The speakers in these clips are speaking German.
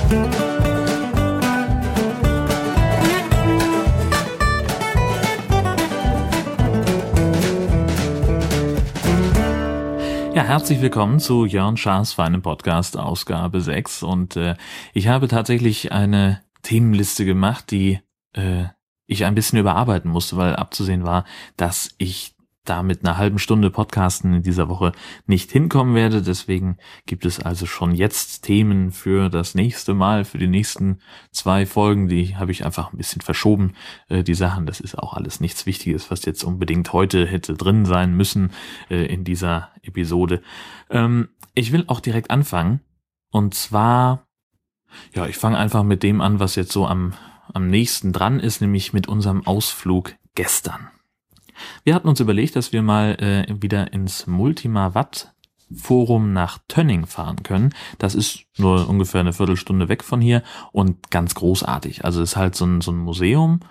Ja, herzlich willkommen zu Jörn Schaas feinem Podcast, Ausgabe 6. Und ich habe tatsächlich eine Themenliste gemacht, die ich ein bisschen überarbeiten musste, weil abzusehen war, dass ich da mit einer halben Stunde Podcasten in dieser Woche nicht hinkommen werde. Deswegen gibt es also schon jetzt Themen für das nächste Mal, für die nächsten 2 Folgen. Die habe ich einfach ein bisschen verschoben, die Sachen. Das ist auch alles nichts Wichtiges, was jetzt unbedingt heute hätte drin sein müssen in dieser Episode. Ich will auch direkt anfangen. Und zwar, ja, ich fange einfach mit dem an, was jetzt so am nächsten dran ist, nämlich mit unserem Ausflug gestern. Wir hatten uns überlegt, dass wir mal wieder ins Multima-Watt Forum nach Tönning fahren können. Das ist nur ungefähr eine Viertelstunde weg von hier und ganz großartig. Also es ist halt so ein Museum.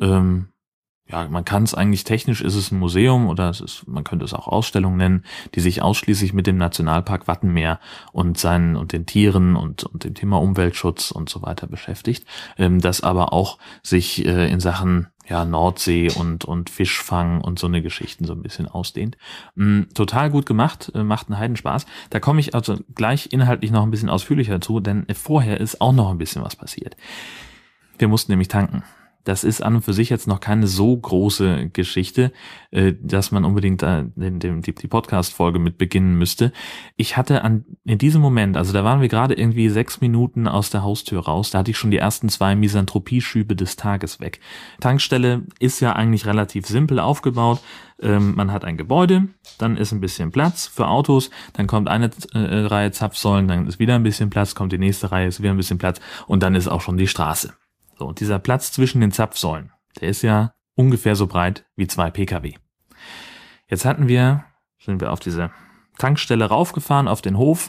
Ja, man kann es eigentlich, technisch ist es ein Museum oder man könnte es auch Ausstellung nennen, die sich ausschließlich mit dem Nationalpark Wattenmeer und den Tieren und dem Thema Umweltschutz und so weiter beschäftigt. Das aber auch sich in Sachen Nordsee und Fischfang und so eine Geschichten so ein bisschen ausdehnt. Total gut gemacht, macht einen Heidenspaß. Da komme ich also gleich inhaltlich noch ein bisschen ausführlicher zu, denn vorher ist auch noch ein bisschen was passiert. Wir mussten nämlich tanken. Das ist an und für sich jetzt noch keine so große Geschichte, dass man unbedingt die Podcast-Folge mit beginnen müsste. Ich hatte in diesem Moment, also da waren wir gerade irgendwie 6 Minuten aus der Haustür raus, da hatte ich schon die ersten 2 Misanthropie-Schübe des Tages weg. Tankstelle ist ja eigentlich relativ simpel aufgebaut. Man hat ein Gebäude, dann ist ein bisschen Platz für Autos, dann kommt eine Reihe Zapfsäulen, dann ist wieder ein bisschen Platz, kommt die nächste Reihe, ist wieder ein bisschen Platz und dann ist auch schon die Straße. So, und dieser Platz zwischen den Zapfsäulen, der ist ja ungefähr so breit wie 2 Pkw. Jetzt sind wir auf diese Tankstelle raufgefahren, auf den Hof,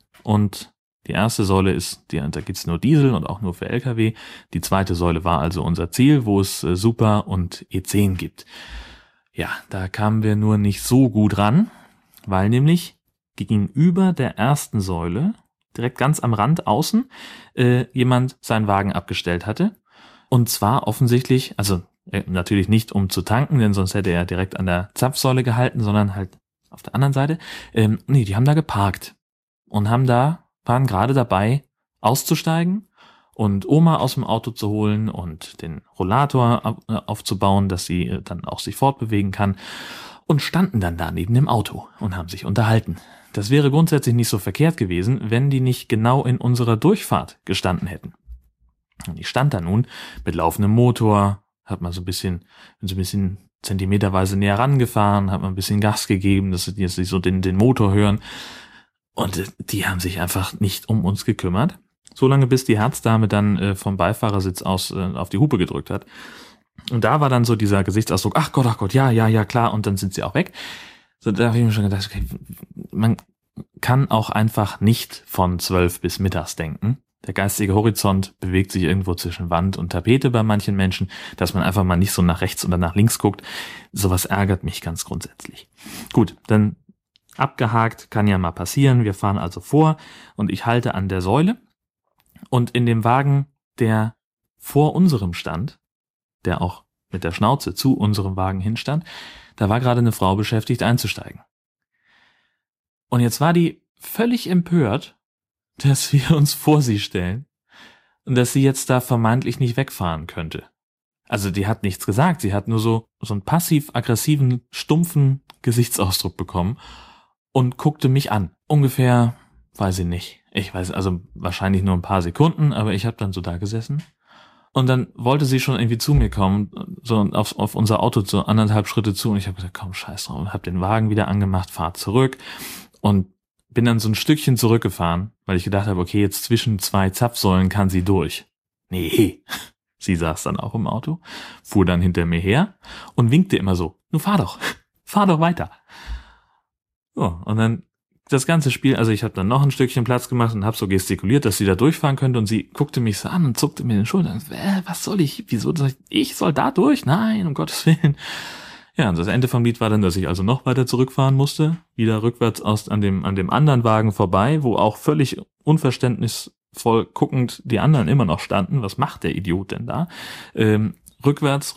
und die erste Säule da gibt's nur Diesel und auch nur für Lkw. Die zweite Säule war also unser Ziel, wo es Super und E10 gibt. Ja, da kamen wir nur nicht so gut ran, weil nämlich gegenüber der ersten Säule, direkt ganz am Rand außen, jemand seinen Wagen abgestellt hatte. Und zwar offensichtlich, also natürlich nicht um zu tanken, denn sonst hätte er direkt an der Zapfsäule gehalten, sondern halt auf der anderen Seite. Die haben da geparkt und waren gerade dabei auszusteigen und Oma aus dem Auto zu holen und den Rollator aufzubauen, dass sie dann auch sich fortbewegen kann, und standen dann da neben dem Auto und haben sich unterhalten. Das wäre grundsätzlich nicht so verkehrt gewesen, wenn die nicht genau in unserer Durchfahrt gestanden hätten. Und ich stand da nun mit laufendem Motor, bin so ein bisschen zentimeterweise näher rangefahren, hat mal ein bisschen Gas gegeben, dass sie jetzt nicht so den Motor hören. Und die haben sich einfach nicht um uns gekümmert. Solange bis die Herzdame dann vom Beifahrersitz aus auf die Hupe gedrückt hat. Und da war dann so dieser Gesichtsausdruck, ach Gott, ja, klar, und dann sind sie auch weg. So, da habe ich mir schon gedacht, okay, man kann auch einfach nicht von 12 bis mittags denken. Der geistige Horizont bewegt sich irgendwo zwischen Wand und Tapete bei manchen Menschen, dass man einfach mal nicht so nach rechts oder nach links guckt. Sowas ärgert mich ganz grundsätzlich. Gut, dann abgehakt, kann ja mal passieren. Wir fahren also vor und ich halte an der Säule. Und in dem Wagen, der vor unserem stand, der auch mit der Schnauze zu unserem Wagen hinstand, da war gerade eine Frau beschäftigt einzusteigen. Und jetzt war die völlig empört, dass wir uns vor sie stellen und dass sie jetzt da vermeintlich nicht wegfahren könnte. Also die hat nichts gesagt, sie hat nur so einen passiv-aggressiven, stumpfen Gesichtsausdruck bekommen und guckte mich an. Ungefähr, weiß ich nicht, also wahrscheinlich nur ein paar Sekunden, aber ich habe dann so da gesessen. Und dann wollte sie schon irgendwie zu mir kommen, so auf unser Auto so 1,5 Schritte zu, und ich habe gesagt, komm, scheiß drauf, und habe den Wagen wieder angemacht, fahr zurück und bin dann so ein Stückchen zurückgefahren, weil ich gedacht habe, okay, jetzt zwischen 2 Zapfsäulen kann sie durch. Nee, sie saß dann auch im Auto, fuhr dann hinter mir her und winkte immer so, nun fahr doch weiter. So, und dann das ganze Spiel, also ich habe dann noch ein Stückchen Platz gemacht und habe so gestikuliert, dass sie da durchfahren könnte, und sie guckte mich so an und zuckte mir den Schultern. Was soll ich? Wieso soll ich soll da durch? Nein, um Gottes Willen. Ja, und das Ende vom Lied war dann, dass ich also noch weiter zurückfahren musste, wieder rückwärts an dem anderen Wagen vorbei, wo auch völlig voll guckend die anderen immer noch standen. Was macht der Idiot denn da? Rückwärts.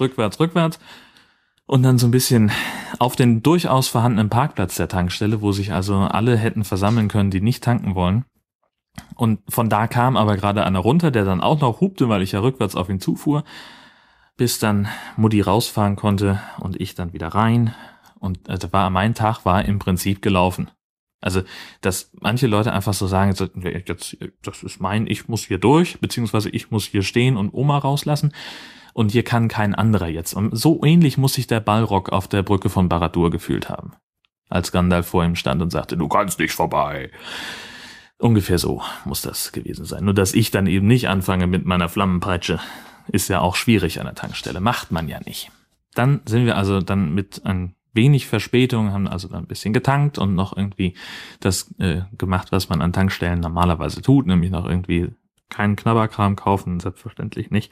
Und dann so ein bisschen auf den durchaus vorhandenen Parkplatz der Tankstelle, wo sich also alle hätten versammeln können, die nicht tanken wollen. Und von da kam aber gerade einer runter, der dann auch noch hupte, weil ich ja rückwärts auf ihn zufuhr, bis dann Mutti rausfahren konnte und ich dann wieder rein. Und mein Tag war im Prinzip gelaufen. Also, dass manche Leute einfach so sagen, jetzt, das ist ich muss hier durch, beziehungsweise ich muss hier stehen und Oma rauslassen. Und hier kann kein anderer jetzt. Und so ähnlich muss sich der Balrog auf der Brücke von Barad-dûr gefühlt haben, als Gandalf vor ihm stand und sagte, du kannst nicht vorbei. Ungefähr so muss das gewesen sein. Nur, dass ich dann eben nicht anfange mit meiner Flammenpeitsche, ist ja auch schwierig an der Tankstelle. Macht man ja nicht. Dann sind wir also dann mit ein wenig Verspätung, haben also dann ein bisschen getankt und noch irgendwie das gemacht, was man an Tankstellen normalerweise tut, nämlich noch irgendwie keinen Knabberkram kaufen, selbstverständlich nicht.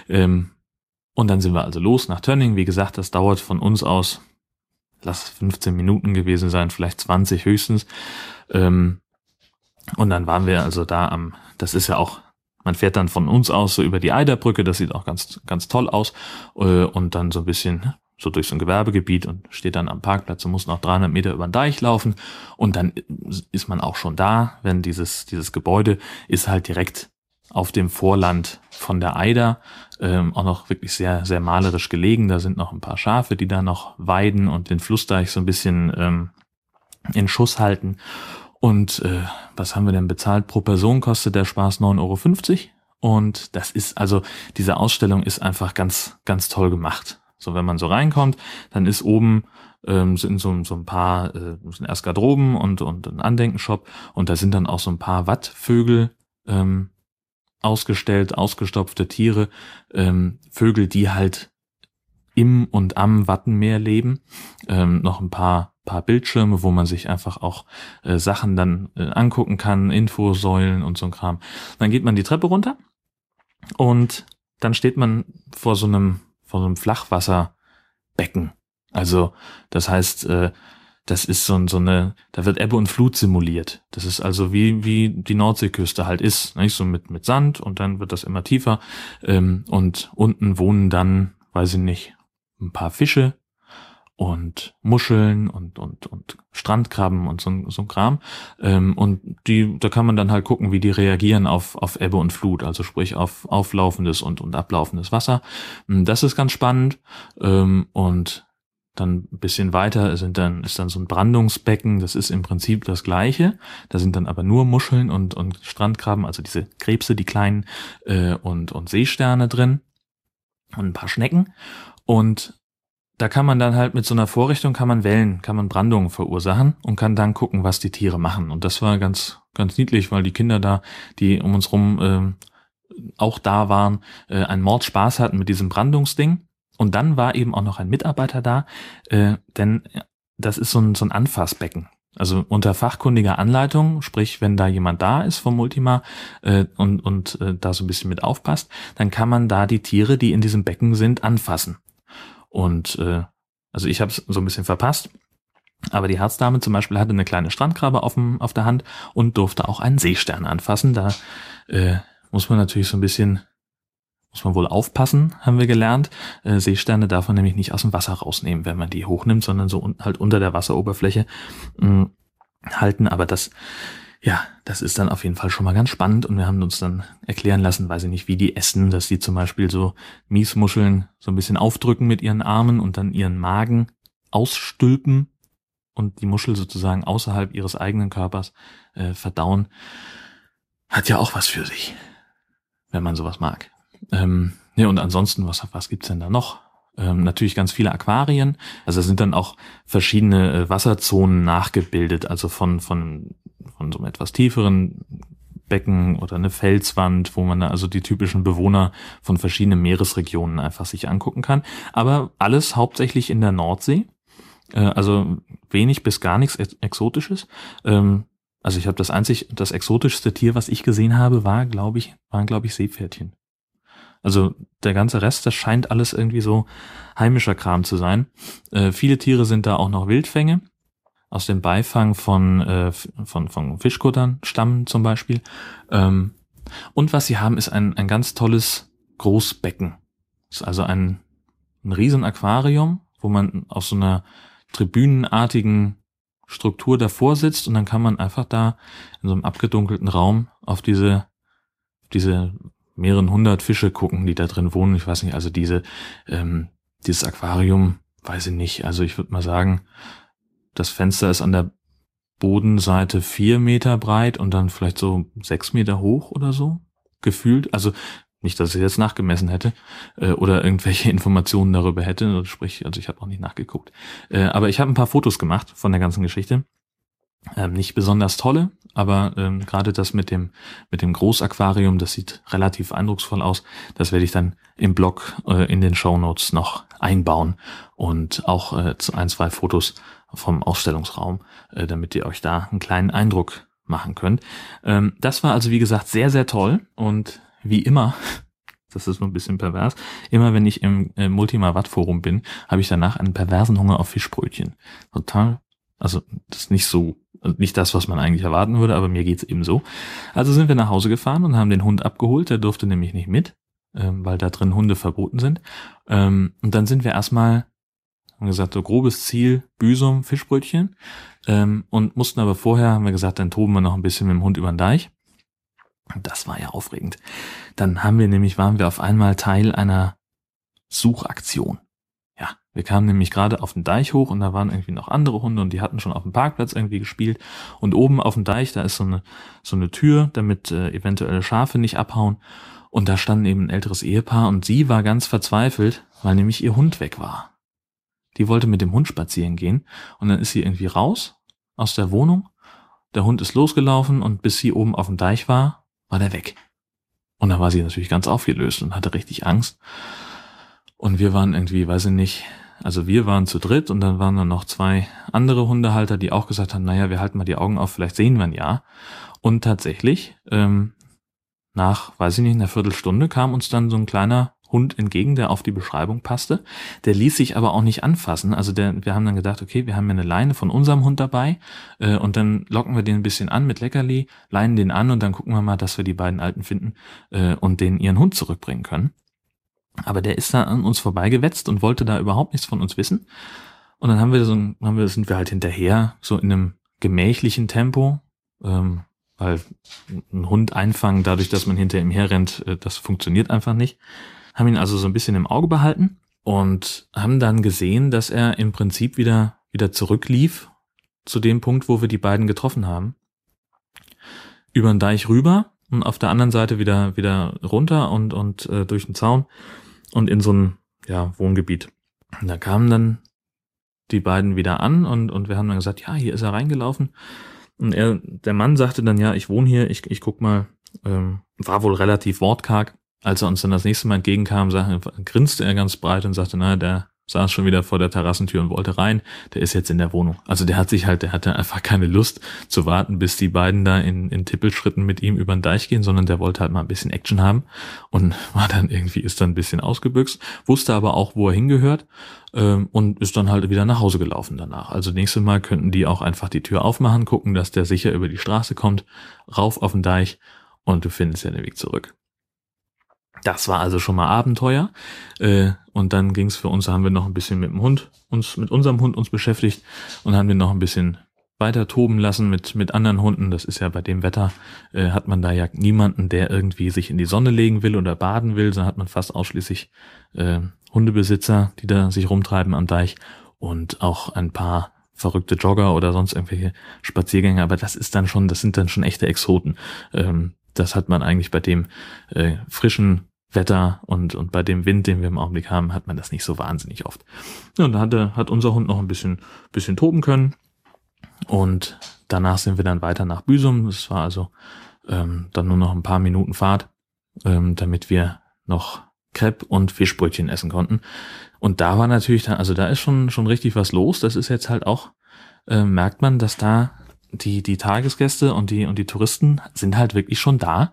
Und dann sind wir also los nach Tönning. Wie gesagt, das dauert von uns aus, lass 15 Minuten gewesen sein, vielleicht 20 höchstens. Und dann waren wir also da das ist ja auch, man fährt dann von uns aus so über die Eiderbrücke, das sieht auch ganz, ganz toll aus. Und dann so ein bisschen so durch so ein Gewerbegebiet und steht dann am Parkplatz und muss noch 300 Meter über den Deich laufen. Und dann ist man auch schon da, wenn dieses Gebäude ist halt direkt auf dem Vorland von der Eider, auch noch wirklich sehr, sehr malerisch gelegen. Da sind noch ein paar Schafe, die da noch weiden und den Flussdeich so ein bisschen in Schuss halten. Und was haben wir denn bezahlt? Pro Person kostet der Spaß 9,50 €. Und das ist also, diese Ausstellung ist einfach ganz, ganz toll gemacht. So, wenn man so reinkommt, dann ist oben sind so ein paar sind erst Garderoben und ein Andenkenshop. Und da sind dann auch so ein paar Wattvögel ausgestellt, ausgestopfte Tiere, Vögel, die halt im und am Wattenmeer leben, noch ein paar Bildschirme, wo man sich einfach auch Sachen dann angucken kann, Infosäulen und so ein Kram. Dann geht man die Treppe runter und dann steht man vor so einem Flachwasserbecken. Also das heißt, das ist da wird Ebbe und Flut simuliert. Das ist also wie die Nordseeküste halt ist, nicht? So mit Sand und dann wird das immer tiefer. Und unten wohnen dann, weiß ich nicht, ein paar Fische und Muscheln und Strandkrabben und so ein Kram. Und da kann man dann halt gucken, wie die reagieren auf Ebbe und Flut, also sprich auf auflaufendes und ablaufendes Wasser. Das ist ganz spannend. Und dann ein bisschen weiter ist dann so ein Brandungsbecken, das ist im Prinzip das Gleiche. Da sind dann aber nur Muscheln und Strandkrabben, also diese Krebse, die kleinen, und Seesterne drin und ein paar Schnecken. Und da kann man dann halt mit so einer Vorrichtung kann man Brandungen verursachen und kann dann gucken, was die Tiere machen. Und das war ganz, ganz niedlich, weil die Kinder da, die um uns rum auch da waren, einen Mordspaß hatten mit diesem Brandungsding. Und dann war eben auch noch ein Mitarbeiter da, denn das ist so ein Anfassbecken. Also unter fachkundiger Anleitung, sprich, wenn da jemand da ist vom Multima und da so ein bisschen mit aufpasst, dann kann man da die Tiere, die in diesem Becken sind, anfassen. Und also ich habe es so ein bisschen verpasst, aber die Herzdame zum Beispiel hatte eine kleine Strandkrabbe auf der Hand und durfte auch einen Seestern anfassen. Da muss man natürlich so ein bisschen muss man wohl aufpassen, haben wir gelernt. Seesterne darf man nämlich nicht aus dem Wasser rausnehmen, wenn man die hochnimmt, sondern so halt unter der Wasseroberfläche halten. Aber das ist dann auf jeden Fall schon mal ganz spannend. Und wir haben uns dann erklären lassen, weiß ich nicht, wie die essen, dass die zum Beispiel so Miesmuscheln so ein bisschen aufdrücken mit ihren Armen und dann ihren Magen ausstülpen und die Muschel sozusagen außerhalb ihres eigenen Körpers verdauen. Hat ja auch was für sich, wenn man sowas mag. Und ansonsten, was gibt's denn da noch? Natürlich ganz viele Aquarien. Also es sind dann auch verschiedene Wasserzonen nachgebildet, also von so einem etwas tieferen Becken oder eine Felswand, wo man da also die typischen Bewohner von verschiedenen Meeresregionen einfach sich angucken kann. Aber alles hauptsächlich in der Nordsee. Also wenig bis gar nichts Exotisches. Also ich habe das exotischste Tier, was ich gesehen habe, waren glaube ich Seepferdchen. Also der ganze Rest, das scheint alles irgendwie so heimischer Kram zu sein. Viele Tiere sind da auch noch Wildfänge. Aus dem Beifang von Fischkuttern stammen zum Beispiel. Und was sie haben, ist ein ganz tolles Großbecken. Das ist also ein riesen Aquarium, wo man auf so einer tribünenartigen Struktur davor sitzt und dann kann man einfach da in so einem abgedunkelten Raum auf diese mehreren hundert Fische gucken, die da drin wohnen. Ich weiß nicht, also dieses Aquarium, weiß ich nicht. Also ich würde mal sagen, das Fenster ist an der Bodenseite 4 Meter breit und dann vielleicht so 6 Meter hoch oder so, gefühlt. Also nicht, dass ich jetzt nachgemessen hätte oder irgendwelche Informationen darüber hätte. Sprich, also ich habe auch nicht nachgeguckt. Aber ich habe ein paar Fotos gemacht von der ganzen Geschichte. Nicht besonders tolle, aber gerade das mit dem Großaquarium, das sieht relativ eindrucksvoll aus. Das werde ich dann im Blog in den Shownotes noch einbauen und auch 2 Fotos vom Ausstellungsraum, damit ihr euch da einen kleinen Eindruck machen könnt. Das war also wie gesagt sehr, sehr toll und wie immer, das ist nur ein bisschen pervers, immer wenn ich im Multima-Watt-Forum bin, habe ich danach einen perversen Hunger auf Fischbrötchen. Total, also das ist nicht das, was man eigentlich erwarten würde, aber mir geht's eben so. Also sind wir nach Hause gefahren und haben den Hund abgeholt, der durfte nämlich nicht mit, weil da drin Hunde verboten sind. Und dann sind wir erstmal, haben gesagt, so grobes Ziel, Büsum, Fischbrötchen, und mussten aber vorher, haben wir gesagt, dann toben wir noch ein bisschen mit dem Hund über den Deich. Das war ja aufregend. Dann waren wir auf einmal Teil einer Suchaktion. Ja, wir kamen nämlich gerade auf den Deich hoch und da waren irgendwie noch andere Hunde und die hatten schon auf dem Parkplatz irgendwie gespielt. Und oben auf dem Deich, da ist so eine Tür, damit eventuelle Schafe nicht abhauen. Und da stand eben ein älteres Ehepaar und sie war ganz verzweifelt, weil nämlich ihr Hund weg war. Die wollte mit dem Hund spazieren gehen und dann ist sie irgendwie raus aus der Wohnung. Der Hund ist losgelaufen und bis sie oben auf dem Deich war der weg. Und da war sie natürlich ganz aufgelöst und hatte richtig Angst. Und wir waren irgendwie, weiß ich nicht, also wir waren zu dritt und dann waren da noch 2 andere Hundehalter, die auch gesagt haben, naja, wir halten mal die Augen auf, vielleicht sehen wir ihn ja. Und tatsächlich, nach, weiß ich nicht, einer Viertelstunde kam uns dann so ein kleiner Hund entgegen, der auf die Beschreibung passte. Der ließ sich aber auch nicht anfassen. Also wir haben dann gedacht, okay, wir haben ja eine Leine von unserem Hund dabei und dann locken wir den ein bisschen an mit Leckerli, leinen den an und dann gucken wir mal, dass wir die beiden Alten finden und denen ihren Hund zurückbringen können. Aber der ist da an uns vorbeigewetzt und wollte da überhaupt nichts von uns wissen. Und dann sind wir halt hinterher, so in einem gemächlichen Tempo, weil ein Hund einfangen, dadurch, dass man hinter ihm herrennt, das funktioniert einfach nicht. Haben ihn also so ein bisschen im Auge behalten und haben dann gesehen, dass er im Prinzip wieder zurücklief zu dem Punkt, wo wir die beiden getroffen haben. Über den Deich rüber und auf der anderen Seite wieder runter und durch den Zaun und in so ein Wohngebiet. Und da kamen dann die beiden wieder an und wir haben dann gesagt, ja, hier ist er reingelaufen. Und der Mann sagte dann, ja, ich wohne hier, ich guck mal, war wohl relativ wortkarg. Als er uns dann das nächste Mal entgegenkam, grinste er ganz breit und sagte, na, der saß schon wieder vor der Terrassentür und wollte rein, der ist jetzt in der Wohnung. Also der hatte einfach keine Lust zu warten, bis die beiden da in Tippelschritten mit ihm über den Deich gehen, sondern der wollte halt mal ein bisschen Action haben und ist dann ein bisschen ausgebüxt, wusste aber auch, wo er hingehört und ist dann halt wieder nach Hause gelaufen danach. Also nächstes Mal könnten die auch einfach die Tür aufmachen, gucken, dass der sicher über die Straße kommt, rauf auf den Deich und du findest ja den Weg zurück. Das war also schon mal Abenteuer und dann ging's für uns, haben wir noch ein bisschen mit unserem Hund uns beschäftigt und haben den noch ein bisschen weiter toben lassen mit anderen Hunden. Das ist ja bei dem Wetter, hat man da ja niemanden, der irgendwie sich in die Sonne legen will oder baden will, sondern hat man fast ausschließlich Hundebesitzer, die da sich rumtreiben am Deich und auch ein paar verrückte Jogger oder sonst irgendwelche Spaziergänger, aber das sind dann schon echte Exoten. Das hat man eigentlich bei dem frischen Wetter und bei dem Wind, den wir im Augenblick haben, hat man das nicht so wahnsinnig oft. Ja, und da hat unser Hund noch ein bisschen toben können und danach sind wir dann weiter nach Büsum. Das war also dann nur noch ein paar Minuten Fahrt, damit wir noch Crepe und Fischbrötchen essen konnten. Und da war natürlich da ist schon richtig was los. Das ist jetzt halt auch, merkt man, dass da die Tagesgäste und die Touristen sind halt wirklich schon da.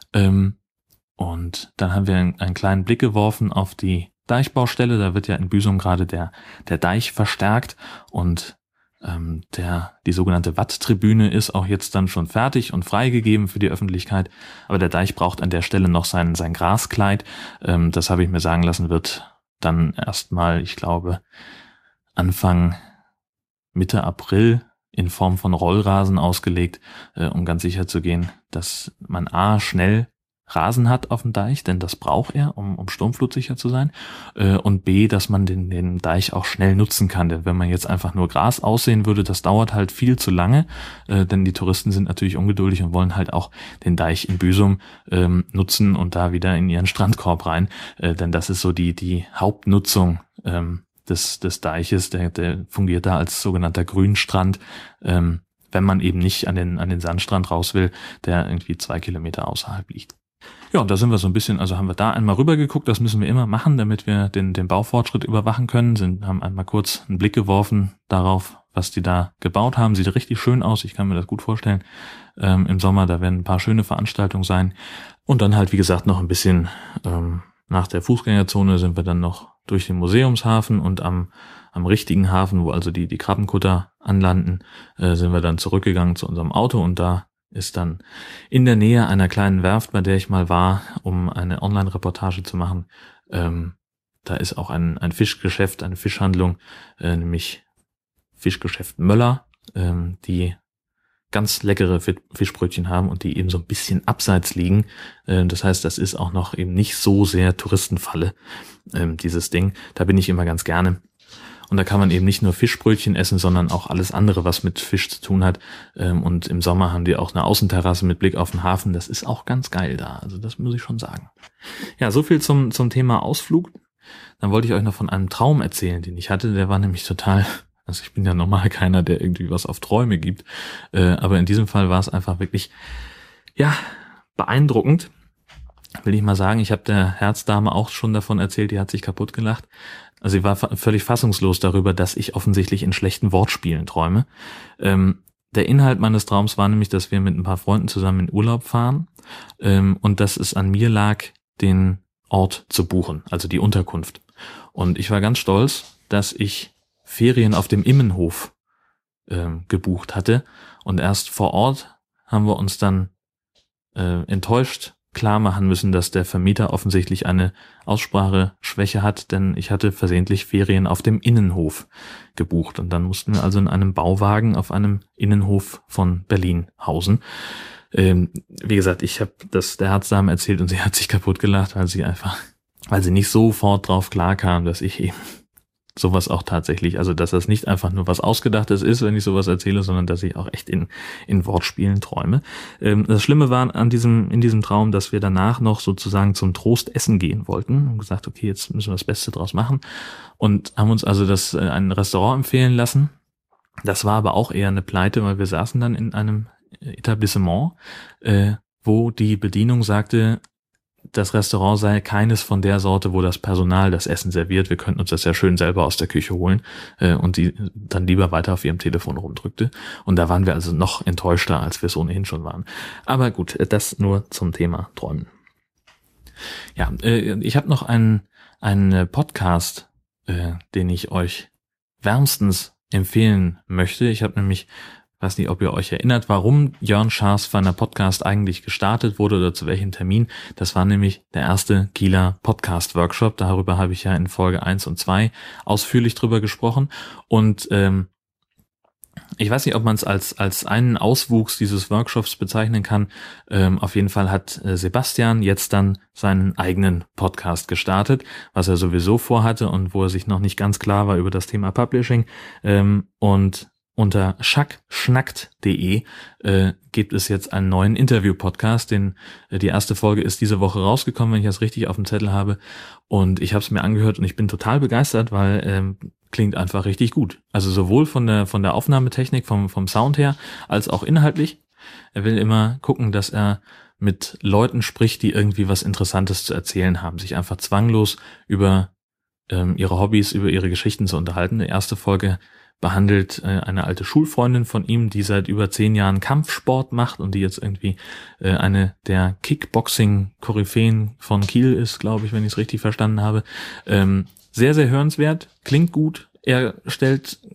Und dann haben wir einen kleinen Blick geworfen auf die Deichbaustelle. Da wird ja in Büsum gerade der Deich verstärkt und Die sogenannte Watttribüne ist auch jetzt dann schon fertig und freigegeben für die Öffentlichkeit. Aber der Deich braucht an der Stelle noch sein Graskleid. Das habe ich mir sagen lassen, wird dann erstmal, ich glaube, Anfang Mitte April in Form von Rollrasen ausgelegt, um ganz sicher zu gehen, dass man A, schnell Rasen hat auf dem Deich, denn das braucht er, um sturmflutsicher zu sein, und B, dass man den Deich auch schnell nutzen kann, denn wenn man jetzt einfach nur Gras aussehen würde, das dauert halt viel zu lange, denn die Touristen sind natürlich ungeduldig und wollen halt auch den Deich in Büsum nutzen und da wieder in ihren Strandkorb rein, denn das ist so die Hauptnutzung des Deiches, der fungiert da als sogenannter Grünstrand, wenn man eben nicht an den Sandstrand raus will, der irgendwie 2 Kilometer außerhalb liegt. Ja, und da sind wir so ein bisschen, also haben wir da einmal rübergeguckt, das müssen wir immer machen, damit wir den Baufortschritt überwachen können, haben einmal kurz einen Blick geworfen darauf, was die da gebaut haben, sieht richtig schön aus, ich kann mir das gut vorstellen, im Sommer, da werden ein paar schöne Veranstaltungen sein und dann halt, wie gesagt, noch ein bisschen nach der Fußgängerzone sind wir dann noch durch den Museumshafen und am richtigen Hafen, wo also die Krabbenkutter anlanden, sind wir dann zurückgegangen zu unserem Auto und da ist dann in der Nähe einer kleinen Werft, bei der ich mal war, um eine Online-Reportage zu machen. Da ist auch ein Fischgeschäft, eine Fischhandlung, nämlich Fischgeschäft Möller, die ganz leckere Fischbrötchen haben und die eben so ein bisschen abseits liegen. Das heißt, das ist auch noch eben nicht so sehr Touristenfalle, dieses Ding. Da bin ich immer ganz gerne. Und da kann man eben nicht nur Fischbrötchen essen, sondern auch alles andere, was mit Fisch zu tun hat. Und im Sommer haben die auch eine Außenterrasse mit Blick auf den Hafen. Das ist auch ganz geil da. Also das muss ich schon sagen. Ja, so viel zum Thema Ausflug. Dann wollte ich euch noch von einem Traum erzählen, den ich hatte. Der war nämlich total, also ich bin ja normal keiner, der irgendwie was auf Träume gibt. Aber in diesem Fall war es einfach wirklich, ja, beeindruckend. Will ich mal sagen, ich habe der Herzdame auch schon davon erzählt, die hat sich kaputt gelacht. Also sie war völlig fassungslos darüber, dass ich offensichtlich in schlechten Wortspielen träume. Der Inhalt meines Traums war nämlich, dass wir mit ein paar Freunden zusammen in Urlaub fahren und dass es an mir lag, den Ort zu buchen, also die Unterkunft. Und ich war ganz stolz, dass ich Ferien auf dem Immenhof gebucht hatte und erst vor Ort haben wir uns dann enttäuscht klar machen müssen, dass der Vermieter offensichtlich eine Ausspracheschwäche hat, denn ich hatte versehentlich Ferien auf dem Innenhof gebucht und dann mussten wir also in einem Bauwagen auf einem Innenhof von Berlin hausen. Wie gesagt, ich habe das der Herzdame erzählt und sie hat sich kaputt gelacht, weil sie nicht sofort drauf klar kam, dass ich eben sowas auch tatsächlich, also dass das nicht einfach nur was Ausgedachtes ist, wenn ich sowas erzähle, sondern dass ich auch echt in Wortspielen träume. Das Schlimme war in diesem Traum, dass wir danach noch sozusagen zum Trost essen gehen wollten und gesagt, okay, jetzt müssen wir das Beste draus machen und haben uns also ein Restaurant empfehlen lassen. Das war aber auch eher eine Pleite, weil wir saßen dann in einem Etablissement, wo die Bedienung sagte, das Restaurant sei keines von der Sorte, wo das Personal das Essen serviert. Wir könnten uns das ja schön selber aus der Küche holen und die dann lieber weiter auf ihrem Telefon rumdrückte. Und da waren wir also noch enttäuschter, als wir es ohnehin schon waren. Aber gut, das nur zum Thema Träumen. Ja, ich habe noch einen Podcast, den ich euch wärmstens empfehlen möchte. Ich habe nämlich, weiß nicht, ob ihr euch erinnert, warum Jörn Schaas Feiner Podcast eigentlich gestartet wurde oder zu welchem Termin. Das war nämlich der erste Kieler Podcast-Workshop. Darüber habe ich ja in Folge 1 und 2 ausführlich drüber gesprochen. Und ich weiß nicht, ob man es als einen Auswuchs dieses Workshops bezeichnen kann. Auf jeden Fall hat Sebastian jetzt dann seinen eigenen Podcast gestartet, was er sowieso vorhatte und wo er sich noch nicht ganz klar war über das Thema Publishing. Und unter schackschnackt.de gibt es jetzt einen neuen Interview-Podcast, die erste Folge ist diese Woche rausgekommen, wenn ich das richtig auf dem Zettel habe. Und ich habe es mir angehört und ich bin total begeistert, weil klingt einfach richtig gut. Also sowohl von der Aufnahmetechnik, vom Sound her, als auch inhaltlich. Er will immer gucken, dass er mit Leuten spricht, die irgendwie was Interessantes zu erzählen haben, sich einfach zwanglos über ihre Hobbys, über ihre Geschichten zu unterhalten. Die erste Folge behandelt eine alte Schulfreundin von ihm, die seit über 10 Jahren Kampfsport macht und die jetzt irgendwie eine der Kickboxing-Koryphäen von Kiel ist, glaube ich, wenn ich es richtig verstanden habe. Sehr, sehr hörenswert, klingt gut. Er stellt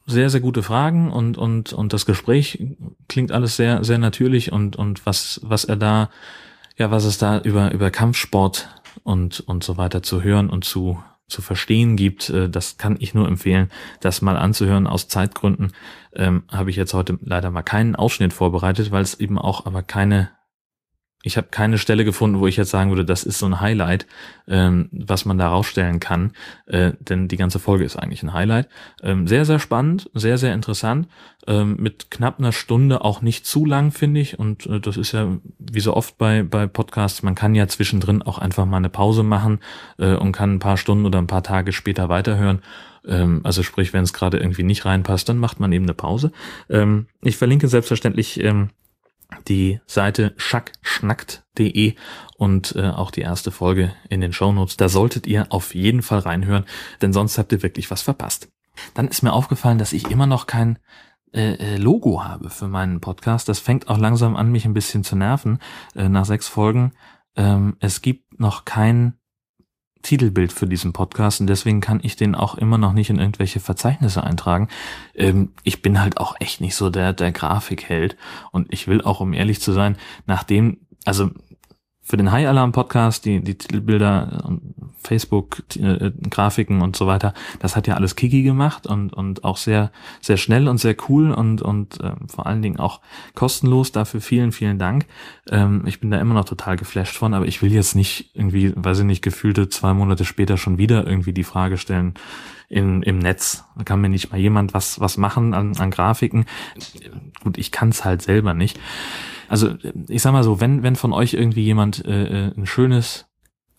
sehr, sehr gute Fragen und das Gespräch klingt alles sehr, sehr natürlich und was er da, ja, was es da über Kampfsport und so weiter zu hören und zu verstehen gibt, das kann ich nur empfehlen, das mal anzuhören. Aus Zeitgründen habe ich jetzt heute leider mal keinen Ausschnitt vorbereitet, weil es eben auch aber ich habe keine Stelle gefunden, wo ich jetzt sagen würde, das ist so ein Highlight, was man da rausstellen kann, denn die ganze Folge ist eigentlich ein Highlight. Sehr, sehr spannend, sehr, sehr interessant, mit knapp einer Stunde auch nicht zu lang, finde ich, und das ist ja wie so oft bei Podcasts, man kann ja zwischendrin auch einfach mal eine Pause machen und kann ein paar Stunden oder ein paar Tage später weiterhören. Also sprich, wenn es gerade irgendwie nicht reinpasst, dann macht man eben eine Pause. Ich verlinke selbstverständlich die Seite schackschnackt.de und auch die erste Folge in den Shownotes. Da solltet ihr auf jeden Fall reinhören, denn sonst habt ihr wirklich was verpasst. Dann ist mir aufgefallen, dass ich immer noch kein Logo habe für meinen Podcast. Das fängt auch langsam an, mich ein bisschen zu nerven nach 6 Folgen. Es gibt noch kein Titelbild für diesen Podcast und deswegen kann ich den auch immer noch nicht in irgendwelche Verzeichnisse eintragen. Ich bin halt auch echt nicht so der Grafikheld und ich will auch, um ehrlich zu sein, also für den High Alarm Podcast, die Titelbilder und Facebook Grafiken und so weiter, das hat ja alles Kiki gemacht und auch sehr, sehr schnell und sehr cool und vor allen Dingen auch kostenlos. Dafür vielen, vielen Dank. Ich bin da immer noch total geflasht von, aber ich will jetzt nicht irgendwie, weiß ich nicht, gefühlte 2 Monate später schon wieder irgendwie die Frage stellen im Netz. Da kann mir nicht mal jemand was machen an Grafiken. Gut, ich kann es halt selber nicht. Also ich sag mal so, wenn von euch irgendwie jemand ein schönes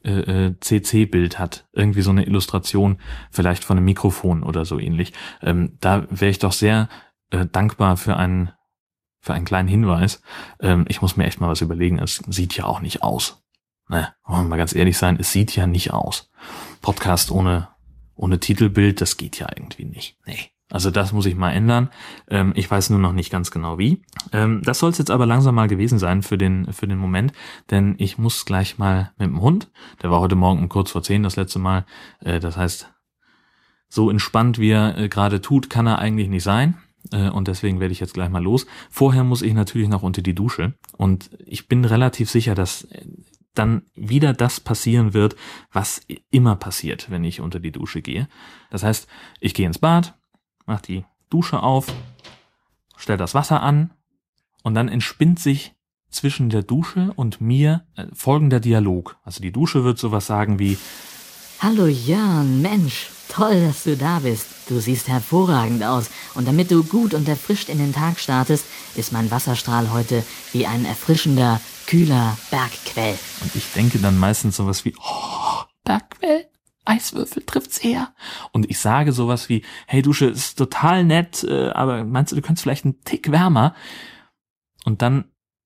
CC-Bild hat, irgendwie so eine Illustration, vielleicht von einem Mikrofon oder so ähnlich, da wäre ich doch sehr dankbar für einen kleinen Hinweis. Ich muss mir echt mal was überlegen, es sieht ja auch nicht aus. Ne, wollen wir mal ganz ehrlich sein, es sieht ja nicht aus. Podcast ohne Titelbild, das geht ja irgendwie nicht. Nee. Also das muss ich mal ändern. Ich weiß nur noch nicht ganz genau wie. Das soll es jetzt aber langsam mal gewesen sein für den Moment, denn ich muss gleich mal mit dem Hund, der war heute Morgen um kurz vor 10 das letzte Mal, das heißt, so entspannt wie er gerade tut, kann er eigentlich nicht sein. Und deswegen werde ich jetzt gleich mal los. Vorher muss ich natürlich noch unter die Dusche und ich bin relativ sicher, dass dann wieder das passieren wird, was immer passiert, wenn ich unter die Dusche gehe. Das heißt, ich gehe ins Bad, mach die Dusche auf, stell das Wasser an und dann entspinnt sich zwischen der Dusche und mir folgender Dialog. Also die Dusche wird sowas sagen wie: Hallo Jörn, Mensch, toll, dass du da bist. Du siehst hervorragend aus und damit du gut und erfrischt in den Tag startest, ist mein Wasserstrahl heute wie ein erfrischender, kühler Bergquell. Und ich denke dann meistens sowas wie: Oh, Bergquell? Eiswürfel trifft's eher. Und ich sage sowas wie: Hey Dusche, ist total nett, aber meinst du könntest vielleicht einen Tick wärmer? Und dann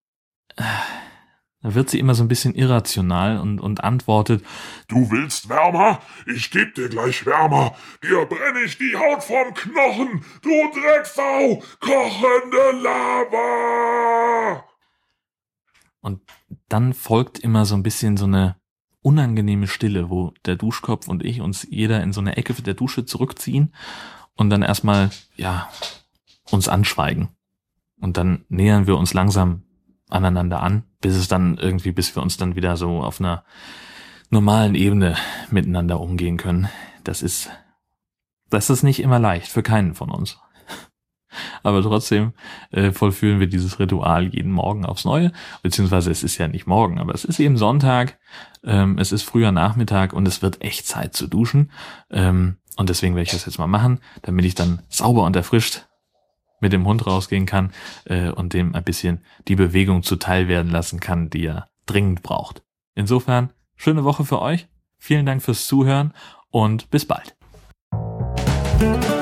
da wird sie immer so ein bisschen irrational und antwortet: Du willst wärmer? Ich geb dir gleich wärmer. Dir brenne ich die Haut vom Knochen, du Drecksau, kochende Lava. Und dann folgt immer so ein bisschen so eine unangenehme Stille, wo der Duschkopf und ich uns jeder in so eine Ecke der Dusche zurückziehen und dann erstmal, ja, uns anschweigen. Und dann nähern wir uns langsam aneinander an, bis wir uns dann wieder so auf einer normalen Ebene miteinander umgehen können. Das ist nicht immer leicht, für keinen von uns. Aber trotzdem vollführen wir dieses Ritual jeden Morgen aufs Neue, beziehungsweise es ist ja nicht morgen, aber es ist eben Sonntag, es ist früher Nachmittag und es wird echt Zeit zu duschen, und deswegen werde ich das jetzt mal machen, damit ich dann sauber und erfrischt mit dem Hund rausgehen kann und dem ein bisschen die Bewegung zuteil werden lassen kann, die er dringend braucht. Insofern, schöne Woche für euch, vielen Dank fürs Zuhören und bis bald.